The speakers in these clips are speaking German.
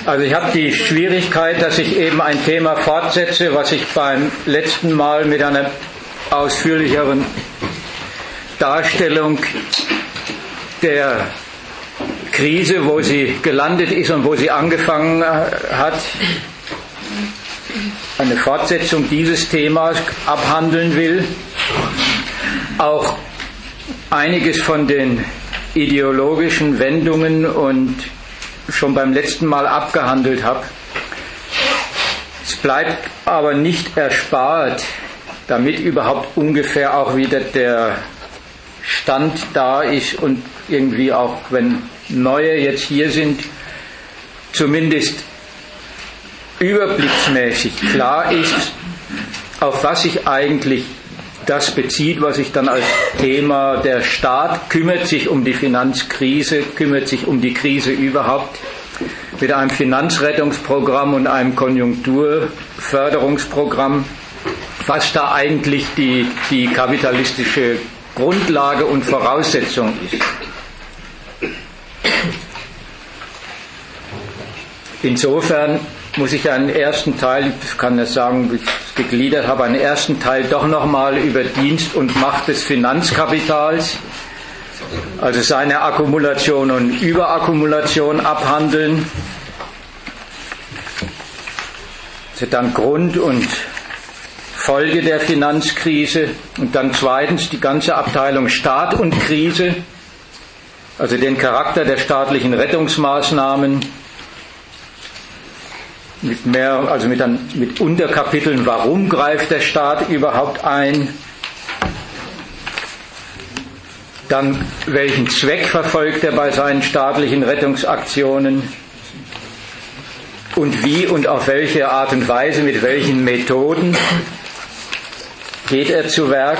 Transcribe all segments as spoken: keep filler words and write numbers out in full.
Also ich habe die Schwierigkeit, dass ich eben ein Thema fortsetze, was ich beim letzten Mal mit einer ausführlicheren Darstellung der Krise, wo sie gelandet ist und wo sie angefangen hat, eine Fortsetzung dieses Themas abhandeln will. Auch einiges von den ideologischen Wendungen und schon beim letzten Mal abgehandelt habe. Es bleibt aber nicht erspart, damit überhaupt ungefähr auch wieder der Stand da ist und irgendwie auch, wenn neue jetzt hier sind, zumindest überblicksmäßig klar ist, auf was sich eigentlich das bezieht, was sich dann als Thema der Staat kümmert sich um die Finanzkrise, kümmert sich um die Krise überhaupt, mit einem Finanzrettungsprogramm und einem Konjunkturförderungsprogramm, was da eigentlich die, die kapitalistische Grundlage und Voraussetzung ist. Insofern muss ich einen ersten Teil, ich kann das sagen, wie ich es gegliedert habe, einen ersten Teil doch nochmal über Dienst und Macht des Finanzkapitals, also seine Akkumulation und Überakkumulation abhandeln. Das ist dann Grund und Folge der Finanzkrise und dann zweitens die ganze Abteilung Staat und Krise, also den Charakter der staatlichen Rettungsmaßnahmen, mit mehr, also mit, dann, mit Unterkapiteln, warum greift der Staat überhaupt ein, dann welchen Zweck verfolgt er bei seinen staatlichen Rettungsaktionen und wie und auf welche Art und Weise, mit welchen Methoden geht er zu Werk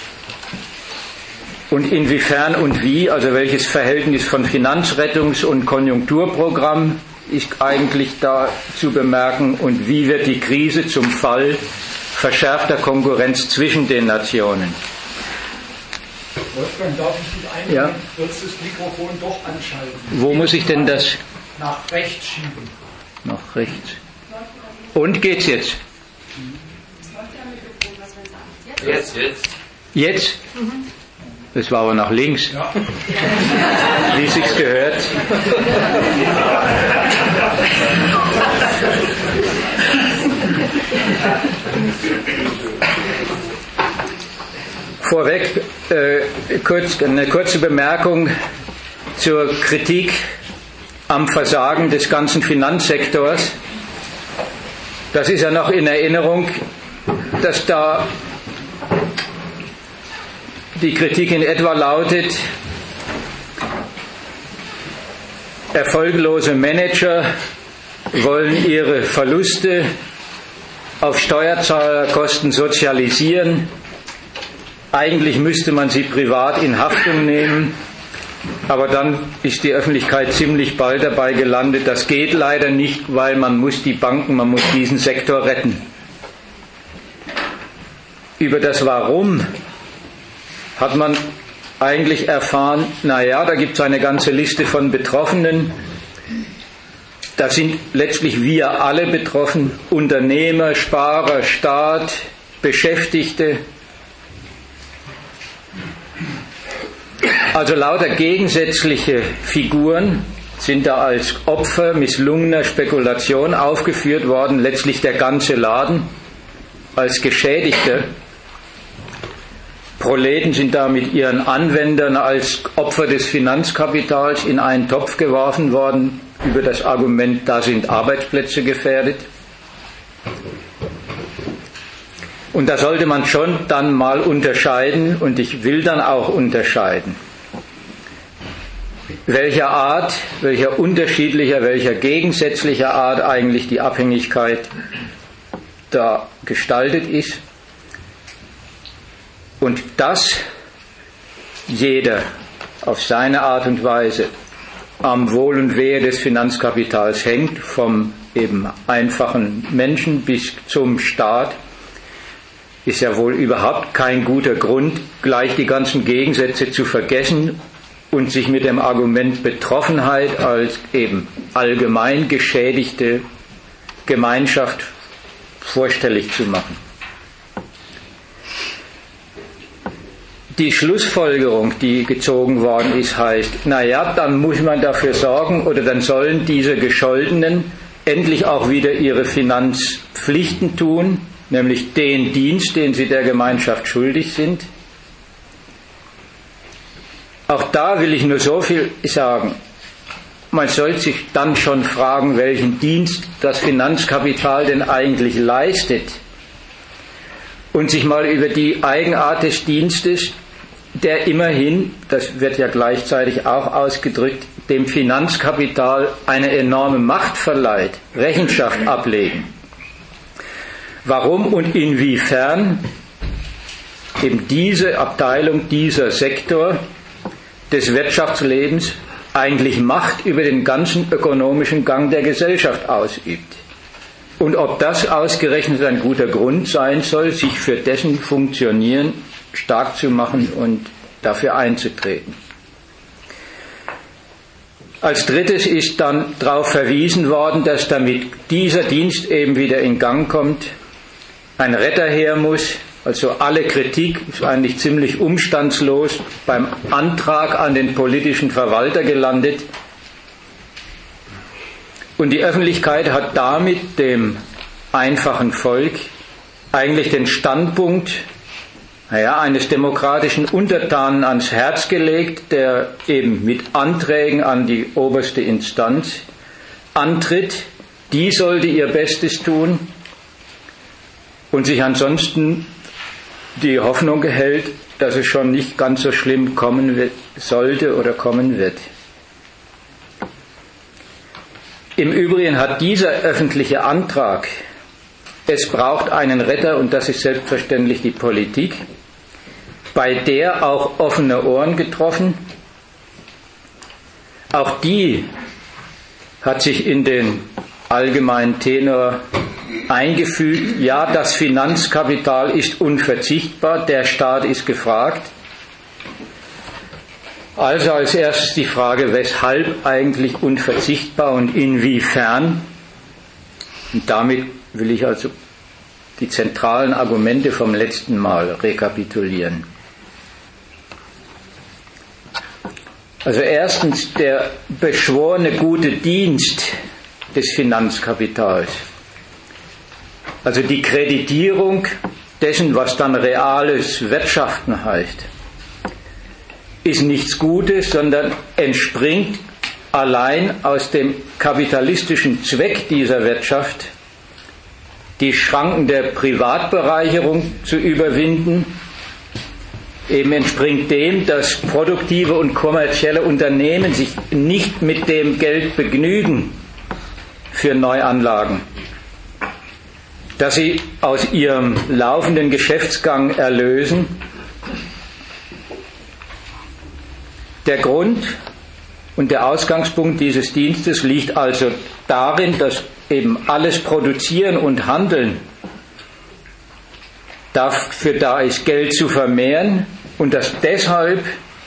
und inwiefern und wie, also welches Verhältnis von Finanzrettungs- und Konjunkturprogramm ist eigentlich da zu bemerken und wie wird die Krise zum Fall verschärfter Konkurrenz zwischen den Nationen. Wolfgang, darf ich dich einwenden? Ja. Würdest du das Mikrofon doch anschalten? Wo muss ich denn das? Nach rechts schieben. Nach rechts. Und geht's jetzt? Jetzt, jetzt. Jetzt? Das war aber nach links. Ja. Wie sich's gehört. Vorweg äh, kurz, eine kurze Bemerkung zur Kritik am Versagen des ganzen Finanzsektors. Das ist ja noch in Erinnerung, dass da die Kritik in etwa lautet, erfolglose Manager wollen ihre Verluste auf Steuerzahlerkosten sozialisieren. Eigentlich müsste man sie privat in Haftung nehmen, aber dann ist die Öffentlichkeit ziemlich bald dabei gelandet. Das geht leider nicht, weil man muss die Banken, man muss diesen Sektor retten. Über das Warum hat man eigentlich erfahren, naja, da gibt es eine ganze Liste von Betroffenen. Da sind letztlich wir alle betroffen, Unternehmer, Sparer, Staat, Beschäftigte. Also lauter gegensätzliche Figuren sind da als Opfer misslungener Spekulation aufgeführt worden, letztlich der ganze Laden als Geschädigter. Proleten sind da mit ihren Anwendern als Opfer des Finanzkapitals in einen Topf geworfen worden, über das Argument, da sind Arbeitsplätze gefährdet. Und da sollte man schon dann mal unterscheiden, und ich will dann auch unterscheiden, welcher Art, welcher unterschiedlicher, welcher gegensätzlicher Art eigentlich die Abhängigkeit da gestaltet ist. Und dass jeder auf seine Art und Weise am Wohl und Wehe des Finanzkapitals hängt, vom eben einfachen Menschen bis zum Staat, ist ja wohl überhaupt kein guter Grund, gleich die ganzen Gegensätze zu vergessen und sich mit dem Argument Betroffenheit als eben allgemein geschädigte Gemeinschaft vorstellig zu machen. Die Schlussfolgerung, die gezogen worden ist, heißt, naja, dann muss man dafür sorgen oder dann sollen diese Gescholtenen endlich auch wieder ihre Finanzpflichten tun, nämlich den Dienst, den sie der Gemeinschaft schuldig sind. Auch da will ich nur so viel sagen. Man sollte sich dann schon fragen, welchen Dienst das Finanzkapital denn eigentlich leistet. Und sich mal über die Eigenart des Dienstes, der immerhin, das wird ja gleichzeitig auch ausgedrückt, dem Finanzkapital eine enorme Macht verleiht, Rechenschaft ablegen. Warum und inwiefern eben diese Abteilung, dieser Sektor des Wirtschaftslebens eigentlich Macht über den ganzen ökonomischen Gang der Gesellschaft ausübt. Und ob das ausgerechnet ein guter Grund sein soll, sich für dessen Funktionieren stark zu machen und dafür einzutreten. Als drittes ist dann darauf verwiesen worden, dass damit dieser Dienst eben wieder in Gang kommt, ein Retter her muss. Also alle Kritik ist eigentlich ziemlich umstandslos beim Antrag an den politischen Verwalter gelandet. Und die Öffentlichkeit hat damit dem einfachen Volk eigentlich den Standpunkt naja, eines demokratischen Untertanen ans Herz gelegt, der eben mit Anträgen an die oberste Instanz antritt. Die sollte ihr Bestes tun und sich ansonsten die Hoffnung hält, dass es schon nicht ganz so schlimm kommen wird, sollte oder kommen wird. Im Übrigen hat dieser öffentliche Antrag, es braucht einen Retter, und das ist selbstverständlich die Politik, bei der auch offene Ohren getroffen. Auch die hat sich in den allgemeinen Tenor eingefügt, ja, das Finanzkapital ist unverzichtbar, der Staat ist gefragt. Also als erstes die Frage, weshalb eigentlich unverzichtbar und inwiefern. Und damit will ich also die zentralen Argumente vom letzten Mal rekapitulieren. Also erstens der beschworene gute Dienst des Finanzkapitals. Also die Kreditierung dessen, was dann reales Wirtschaften heißt, ist nichts Gutes, sondern entspringt allein aus dem kapitalistischen Zweck dieser Wirtschaft, die Schranken der Privatbereicherung zu überwinden. Eben entspringt dem, dass produktive und kommerzielle Unternehmen sich nicht mit dem Geld begnügen für Neuanlagen, dass sie aus ihrem laufenden Geschäftsgang erlösen. Der Grund und der Ausgangspunkt dieses Dienstes liegt also darin, dass eben alles Produzieren und Handeln dafür da ist, Geld zu vermehren und dass deshalb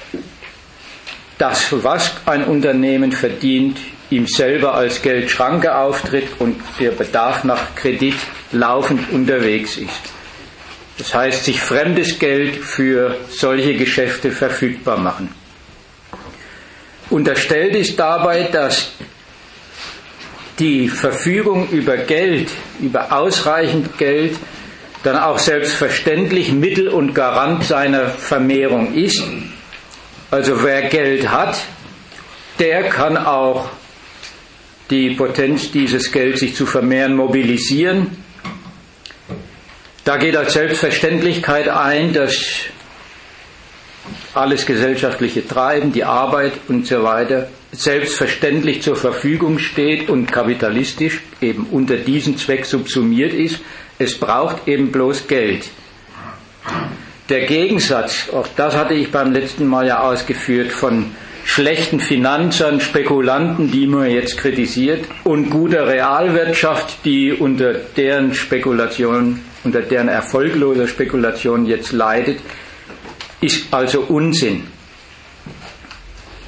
das, was ein Unternehmen verdient, ihm selber als Geldschranke auftritt und der Bedarf nach Kredit laufend unterwegs ist. Das heißt, sich fremdes Geld für solche Geschäfte verfügbar machen. Unterstellt ist dabei, dass die Verfügung über Geld, über ausreichend Geld, dann auch selbstverständlich Mittel und Garant seiner Vermehrung ist. Also wer Geld hat, der kann auch die Potenz dieses Gelds sich zu vermehren mobilisieren. Da geht als Selbstverständlichkeit ein, dass alles gesellschaftliche Treiben, die Arbeit und so weiter selbstverständlich zur Verfügung steht und kapitalistisch eben unter diesen Zweck subsumiert ist. Es braucht eben bloß Geld. Der Gegensatz, auch das hatte ich beim letzten Mal ja ausgeführt, von schlechten Finanzern, Spekulanten, die man jetzt kritisiert, und guter Realwirtschaft, die unter deren Spekulation, unter deren erfolgloser Spekulation jetzt leidet, ist also Unsinn.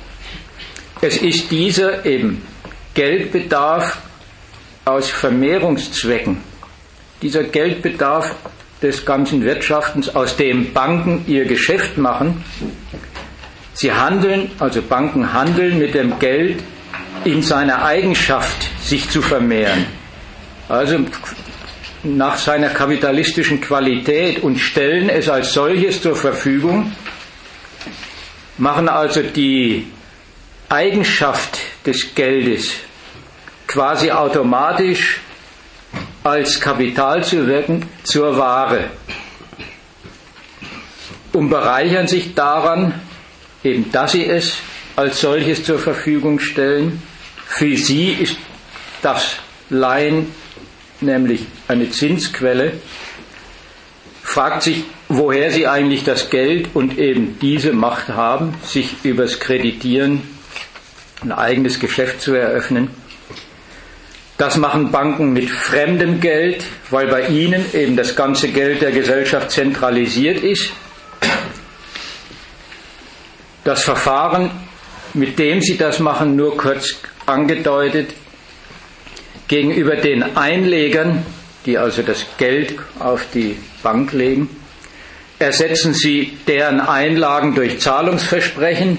Es ist dieser eben Geldbedarf aus Vermehrungszwecken, dieser Geldbedarf des ganzen Wirtschaftens, aus dem Banken ihr Geschäft machen. Sie handeln, also Banken handeln mit dem Geld in seiner Eigenschaft, sich zu vermehren. Also nach seiner kapitalistischen Qualität und stellen es als solches zur Verfügung, machen also die Eigenschaft des Geldes quasi automatisch als Kapital zu wirken zur Ware und bereichern sich daran, eben dass sie es als solches zur Verfügung stellen. Für sie ist das Leihen nämlich eine Zinsquelle, fragt sich, woher sie eigentlich das Geld und eben diese Macht haben, sich übers Kreditieren ein eigenes Geschäft zu eröffnen. Das machen Banken mit fremdem Geld, weil bei ihnen eben das ganze Geld der Gesellschaft zentralisiert ist. Das Verfahren, mit dem sie das machen, nur kurz angedeutet, gegenüber den Einlegern, die also das Geld auf die Bank legen, ersetzen sie deren Einlagen durch Zahlungsversprechen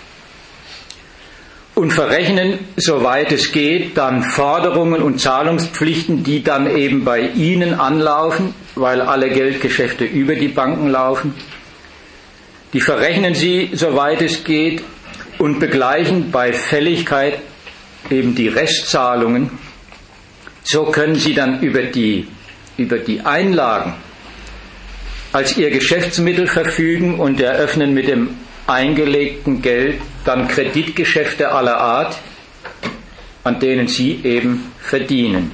und verrechnen, soweit es geht, dann Forderungen und Zahlungspflichten, die dann eben bei ihnen anlaufen, weil alle Geldgeschäfte über die Banken laufen. Die verrechnen sie, soweit es geht, und begleichen bei Fälligkeit eben die Restzahlungen. So können sie dann über die, über die Einlagen als ihr Geschäftsmittel verfügen und eröffnen mit dem eingelegten Geld dann Kreditgeschäfte aller Art, an denen sie eben verdienen.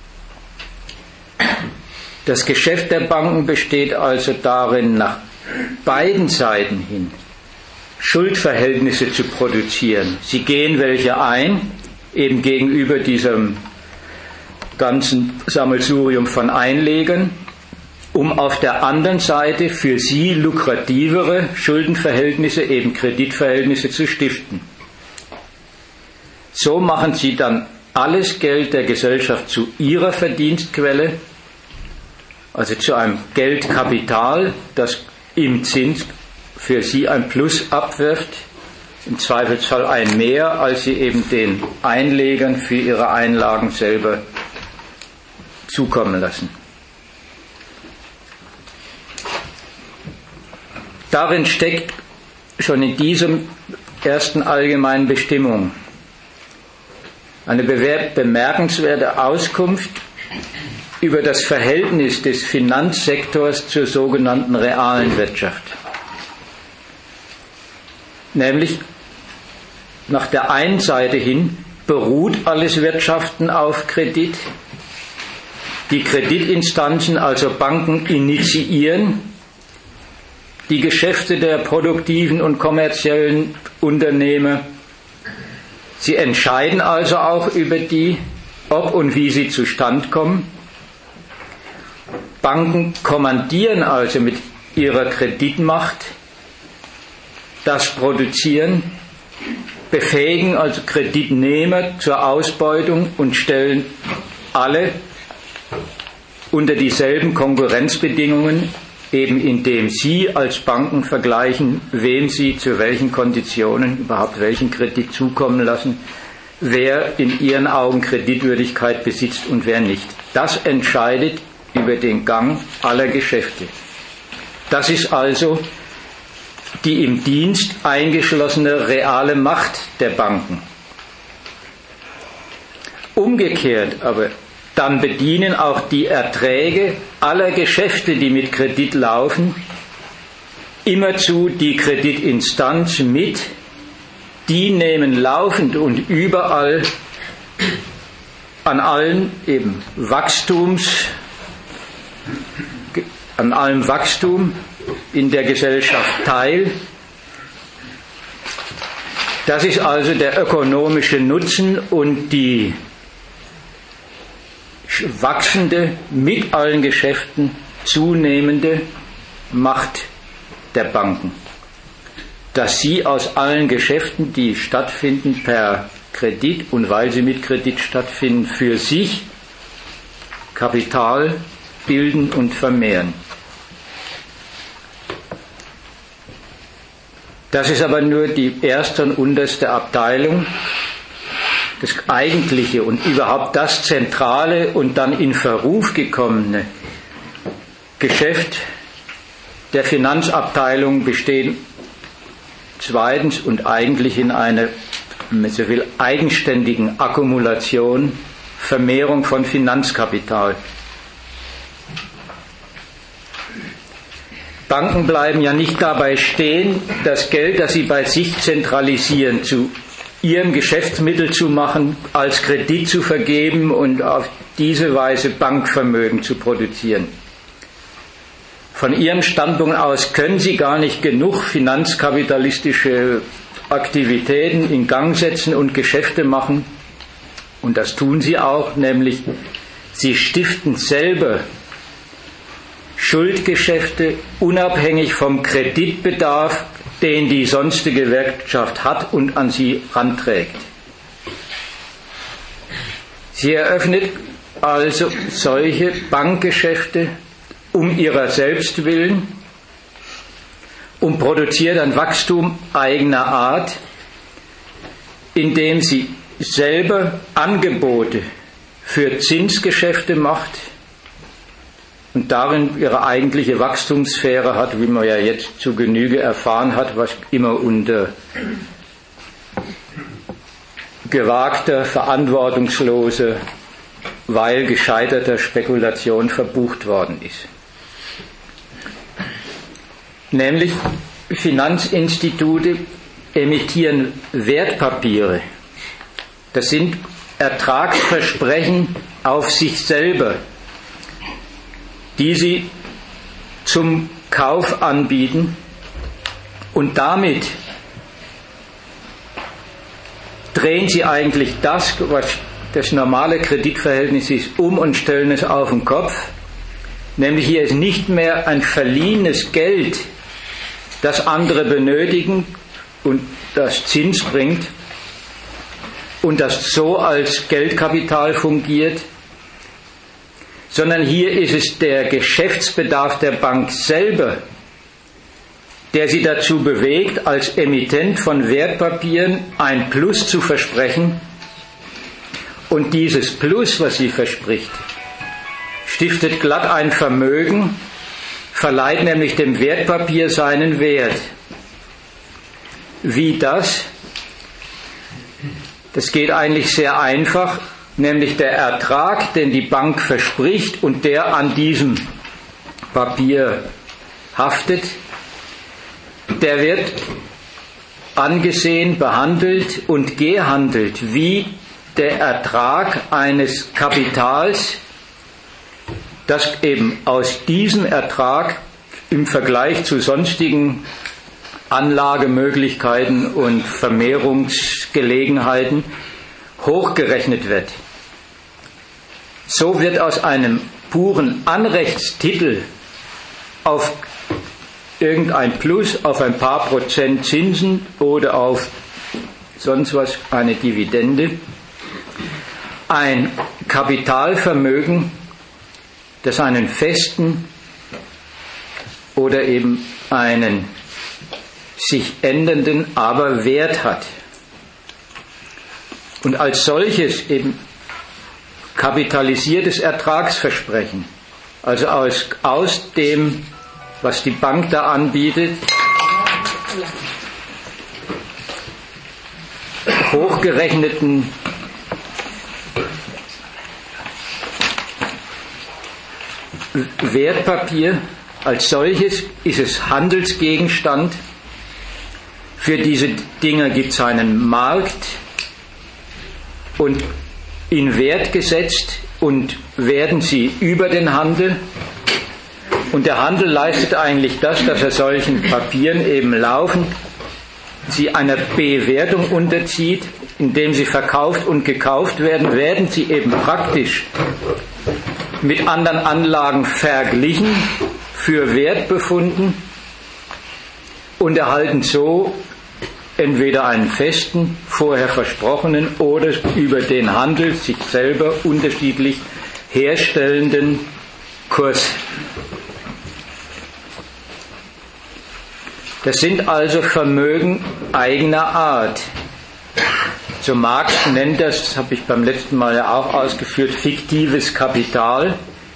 Das Geschäft der Banken besteht also darin, nach beiden Seiten hin Schuldverhältnisse zu produzieren. Sie gehen welche ein, eben gegenüber diesem ganzen Sammelsurium von Einlegern, um auf der anderen Seite für sie lukrativere Schuldenverhältnisse, eben Kreditverhältnisse zu stiften. So machen sie dann alles Geld der Gesellschaft zu ihrer Verdienstquelle, also zu einem Geldkapital, das im Zins für sie ein Plus abwirft, im Zweifelsfall ein Mehr, als sie eben den Einlegern für ihre Einlagen selber zukommen lassen. Darin steckt schon in diesem ersten allgemeinen Bestimmung eine bemerkenswerte Auskunft über das Verhältnis des Finanzsektors zur sogenannten realen Wirtschaft. Nämlich nach der einen Seite hin beruht alles Wirtschaften auf Kredit. Die Kreditinstanzen, also Banken, initiieren die Geschäfte der produktiven und kommerziellen Unternehmer. Sie entscheiden also auch über die, ob und wie sie zustande kommen. Banken kommandieren also mit ihrer Kreditmacht das Produzieren, befähigen also Kreditnehmer zur Ausbeutung und stellen alle unter dieselben Konkurrenzbedingungen, eben indem sie als Banken vergleichen, wem sie zu welchen Konditionen überhaupt welchen Kredit zukommen lassen, wer in ihren Augen Kreditwürdigkeit besitzt und wer nicht. Das entscheidet über den Gang aller Geschäfte. Das ist also die im Dienst eingeschlossene reale Macht der Banken. Umgekehrt aber, dann bedienen auch die Erträge aller Geschäfte, die mit Kredit laufen, immerzu die Kreditinstanz mit. Die nehmen laufend und überall an allen eben Wachstums, an allem Wachstum in der Gesellschaft teil. Das ist also der ökonomische Nutzen und die wachsende, mit allen Geschäften zunehmende Macht der Banken. dass sie aus allen Geschäften, die stattfinden per Kredit und weil sie mit Kredit stattfinden, für sich Kapital bilden und vermehren. Das ist aber nur die erste und unterste Abteilung. Das eigentliche und überhaupt das zentrale und dann in Verruf gekommene Geschäft der Finanzabteilung besteht zweitens und eigentlich in einer, wenn man so will, eigenständigen Akkumulation, Vermehrung von Finanzkapital. Banken bleiben ja nicht dabei stehen, das Geld, das sie bei sich zentralisieren, zu ihrem Geschäftsmittel zu machen, als Kredit zu vergeben und auf diese Weise Bankvermögen zu produzieren. Von ihrem Standpunkt aus können sie gar nicht genug finanzkapitalistische Aktivitäten in Gang setzen und Geschäfte machen. Und das tun sie auch, nämlich sie stiften selber Schuldgeschäfte unabhängig vom Kreditbedarf, den die sonstige Wirtschaft hat und an sie ranträgt. Sie eröffnet also solche Bankgeschäfte um ihrer selbst willen und produziert ein Wachstum eigener Art, indem sie selber Angebote für Zinsgeschäfte macht und darin ihre eigentliche Wachstumssphäre hat, wie man ja jetzt zu Genüge erfahren hat, was immer unter gewagter, verantwortungsloser, weil gescheiterter Spekulation verbucht worden ist. Nämlich Finanzinstitute emittieren Wertpapiere. Das sind Ertragsversprechen auf sich selber, die sie zum Kauf anbieten und damit drehen sie eigentlich das, was das normale Kreditverhältnis ist, um und stellen es auf den Kopf. Nämlich hier ist nicht mehr ein verliehenes Geld, das andere benötigen und das Zins bringt und das so als Geldkapital fungiert, sondern hier ist es der Geschäftsbedarf der Bank selber, der sie dazu bewegt, als Emittent von Wertpapieren ein Plus zu versprechen. Und dieses Plus, was sie verspricht, stiftet glatt ein Vermögen, verleiht nämlich dem Wertpapier seinen Wert. Wie das? Das geht eigentlich sehr einfach, nämlich der Ertrag, den die Bank verspricht und der an diesem Papier haftet, der wird angesehen, behandelt und gehandelt wie der Ertrag eines Kapitals, das eben aus diesem Ertrag im Vergleich zu sonstigen Anlagemöglichkeiten und Vermehrungsgelegenheiten hochgerechnet wird. So wird aus einem puren Anrechtstitel auf irgendein Plus, auf ein paar Prozent Zinsen oder auf sonst was, eine Dividende, ein Kapitalvermögen, das einen festen oder eben einen sich ändernden, aber Wert hat. Und als solches eben kapitalisiertes Ertragsversprechen, also aus, aus dem, was die Bank da anbietet, hochgerechneten Wertpapier, als solches ist es Handelsgegenstand. Für diese Dinge gibt es einen Markt und in Wert gesetzt und werden sie über den Handel. Und der Handel leistet eigentlich das, dass er solchen Papieren eben laufend sie einer Bewertung unterzieht, indem sie verkauft und gekauft werden, werden sie eben praktisch mit anderen Anlagen verglichen, für Wert befunden und erhalten so entweder einen festen, vorher versprochenen oder über den Handel sich selber unterschiedlich herstellenden Kurs. Das sind also Vermögen eigener Art. So Marx nennt das, das habe ich beim letzten Mal ja auch ausgeführt, fiktives Kapital.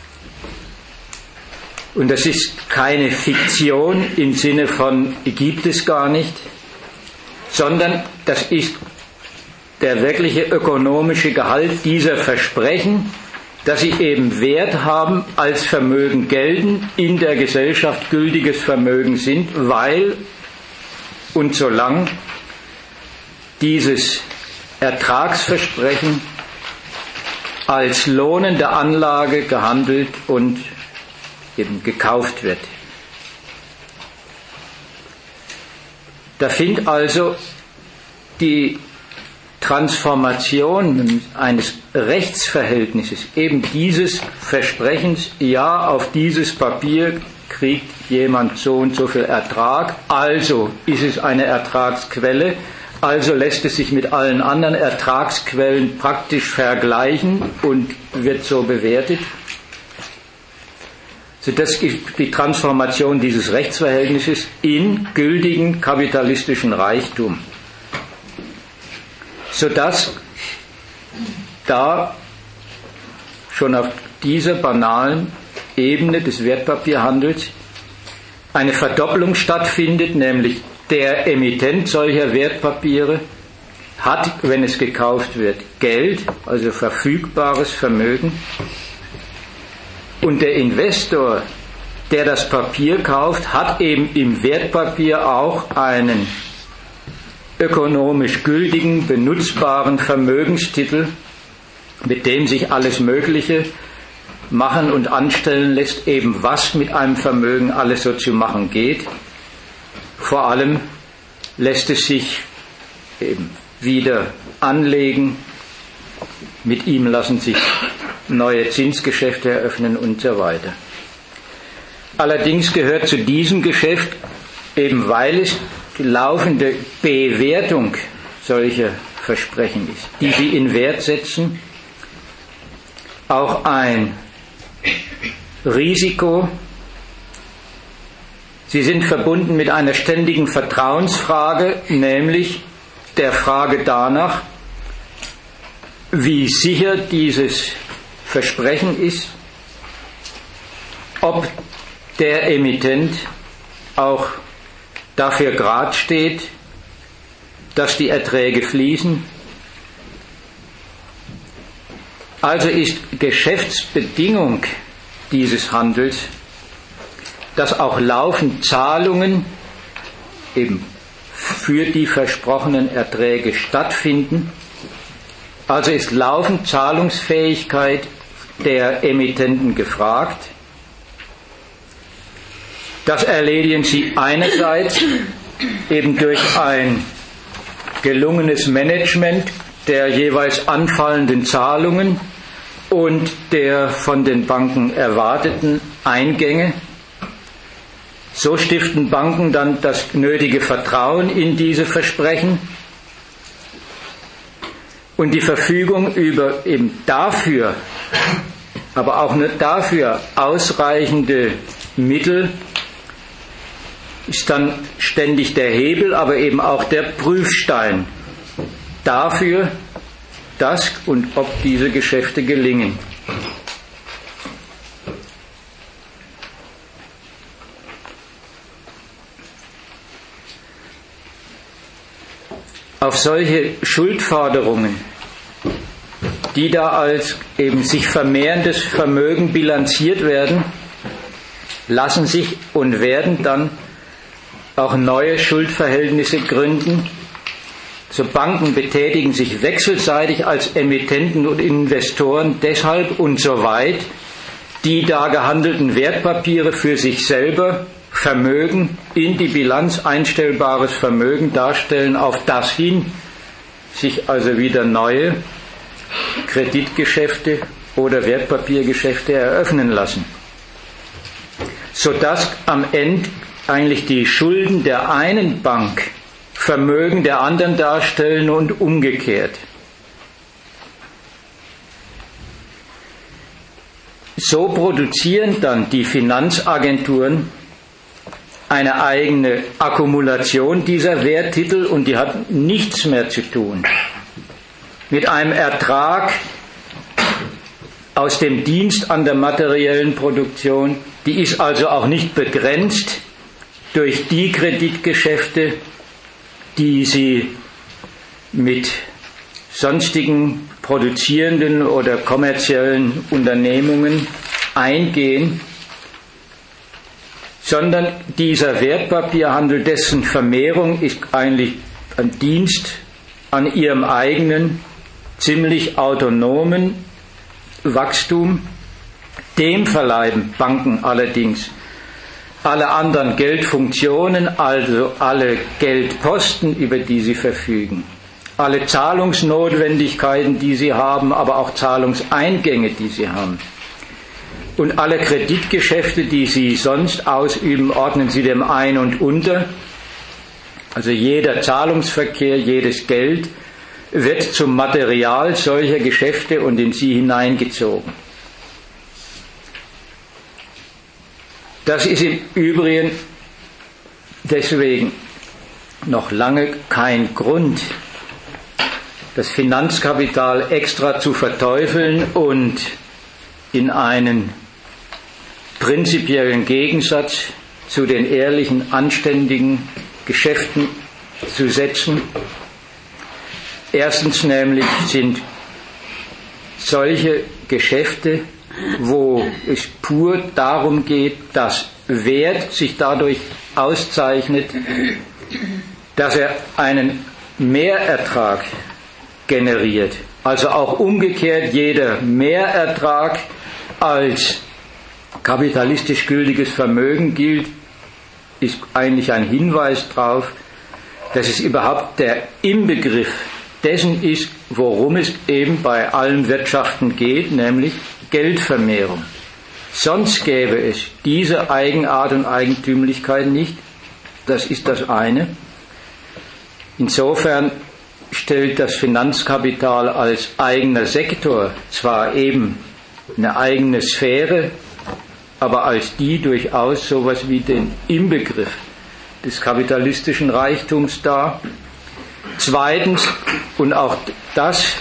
Und das ist keine Fiktion im Sinne von gibt es gar nicht, sondern das ist der wirkliche ökonomische Gehalt dieser Versprechen, dass sie eben Wert haben, als Vermögen gelten, in der Gesellschaft gültiges Vermögen sind, weil und solange dieses Ertragsversprechen als lohnende Anlage gehandelt und eben gekauft wird. Da findet also die Transformation eines Rechtsverhältnisses, eben dieses Versprechens, ja, auf dieses Papier kriegt jemand so und so viel Ertrag, also ist es eine Ertragsquelle, also lässt es sich mit allen anderen Ertragsquellen praktisch vergleichen und wird so bewertet. Also das ist die Transformation dieses Rechtsverhältnisses in gültigen kapitalistischen Reichtum, sodass da schon auf dieser banalen Ebene des Wertpapierhandels eine Verdoppelung stattfindet, nämlich der Emittent solcher Wertpapiere hat, wenn es gekauft wird, Geld, also verfügbares Vermögen, und der Investor, der das Papier kauft, hat eben im Wertpapier auch einen ökonomisch gültigen, benutzbaren Vermögenstitel, mit dem sich alles Mögliche machen und anstellen lässt, eben was mit einem Vermögen alles so zu machen geht. Vor allem lässt es sich eben wieder anlegen, mit ihm lassen sich neue Zinsgeschäfte eröffnen und so weiter. Allerdings gehört zu diesem Geschäft, eben weil es die laufende Bewertung solcher Versprechen ist, die sie in Wert setzen, auch ein Risiko. Sie sind verbunden mit einer ständigen Vertrauensfrage, nämlich der Frage danach, wie sicher dieses Versprechen ist, ob der Emittent auch dafür gerad steht, dass die Erträge fließen. Also ist Geschäftsbedingung dieses Handels, dass auch laufend Zahlungen eben für die versprochenen Erträge stattfinden. Also ist laufend Zahlungsfähigkeit der Emittenten gefragt. Das erledigen sie einerseits eben durch ein gelungenes Management der jeweils anfallenden Zahlungen und der von den Banken erwarteten Eingänge. So stiften Banken dann das nötige Vertrauen in diese Versprechen. Und die Verfügung über eben dafür, aber auch nur dafür ausreichende Mittel ist dann ständig der Hebel, aber eben auch der Prüfstein dafür, dass und ob diese Geschäfte gelingen. Auf solche Schuldforderungen, die da als eben sich vermehrendes Vermögen bilanziert werden, lassen sich und werden dann auch neue Schuldverhältnisse gründen. So Banken betätigen sich wechselseitig als Emittenten und Investoren deshalb und so weit, die da gehandelten Wertpapiere für sich selber Vermögen in die Bilanz einstellbares Vermögen darstellen, auf das hin sich also wieder neue Kreditgeschäfte oder Wertpapiergeschäfte eröffnen lassen, sodass am Ende eigentlich die Schulden der einen Bank Vermögen der anderen darstellen und umgekehrt. So produzieren dann die Finanzagenturen eine eigene Akkumulation dieser Werttitel und die hat nichts mehr zu tun mit einem Ertrag aus dem Dienst an der materiellen Produktion. Die ist also auch nicht begrenzt durch die Kreditgeschäfte, die sie mit sonstigen produzierenden oder kommerziellen Unternehmungen eingehen, sondern dieser Wertpapierhandel, dessen Vermehrung ist eigentlich ein Dienst an ihrem eigenen, ziemlich autonomen Wachstum. Dem verleihen Banken allerdings alle anderen Geldfunktionen, also alle Geldposten, über die sie verfügen, alle Zahlungsnotwendigkeiten, die sie haben, aber auch Zahlungseingänge, die sie haben. Und alle Kreditgeschäfte, die sie sonst ausüben, ordnen sie dem ein und unter. Also jeder Zahlungsverkehr, jedes Geld wird zum Material solcher Geschäfte und in sie hineingezogen. Das ist im Übrigen deswegen noch lange kein Grund, das Finanzkapital extra zu verteufeln und in einen prinzipiellen Gegensatz zu den ehrlichen, anständigen Geschäften zu setzen. Erstens nämlich sind solche Geschäfte, wo es pur darum geht, dass Wert sich dadurch auszeichnet, dass er einen Mehrertrag generiert. Also auch umgekehrt, jeder Mehrertrag als kapitalistisch gültiges Vermögen gilt, ist eigentlich ein Hinweis darauf, dass es überhaupt der Inbegriff dessen ist, worum es eben bei allen Wirtschaften geht, nämlich Geldvermehrung. Sonst gäbe es diese Eigenart und Eigentümlichkeit nicht. Das ist das eine. Insofern stellt das Finanzkapital als eigener Sektor zwar eben eine eigene Sphäre, aber als die durchaus sowas wie den Inbegriff des kapitalistischen Reichtums dar. Zweitens, und auch das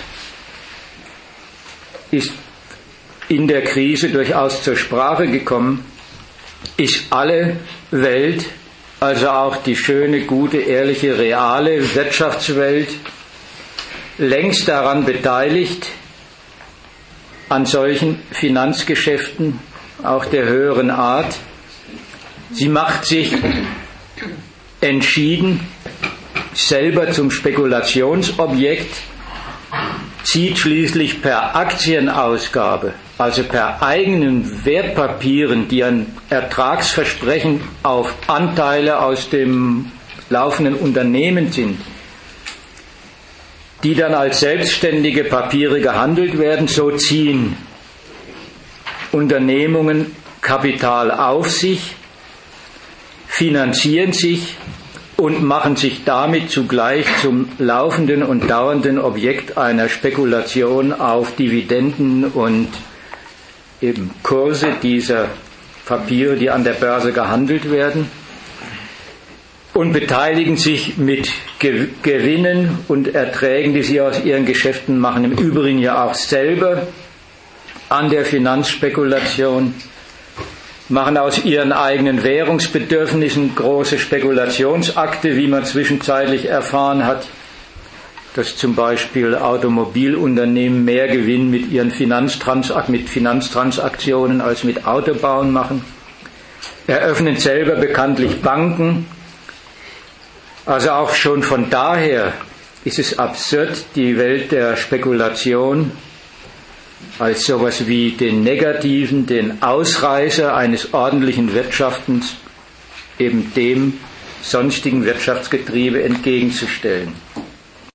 ist in der Krise durchaus zur Sprache gekommen, ist alle Welt, also auch die schöne, gute, ehrliche, reale Wirtschaftswelt, längst daran beteiligt, an solchen Finanzgeschäften, auch der höheren Art. Sie macht sich entschieden selber zum Spekulationsobjekt, zieht schließlich per Aktienausgabe, also per eigenen Wertpapieren, die ein Ertragsversprechen auf Anteile aus dem laufenden Unternehmen sind, die dann als selbstständige Papiere gehandelt werden, so ziehen Unternehmungen Kapital auf sich, finanzieren sich und machen sich damit zugleich zum laufenden und dauernden Objekt einer Spekulation auf Dividenden und eben Kurse dieser Papiere, die an der Börse gehandelt werden, und beteiligen sich mit Gewinnen und Erträgen, die sie aus ihren Geschäften machen, im Übrigen ja auch selber an der Finanzspekulation, machen aus ihren eigenen Währungsbedürfnissen große Spekulationsakte, wie man zwischenzeitlich erfahren hat, dass zum Beispiel Automobilunternehmen mehr Gewinn mit ihren Finanztransak- mit Finanztransaktionen als mit Autobauen machen, eröffnen selber bekanntlich Banken. Also auch schon von daher ist es absurd, die Welt der Spekulation als sowas wie den negativen, den Ausreißer eines ordentlichen Wirtschaftens eben dem sonstigen Wirtschaftsgetriebe entgegenzustellen.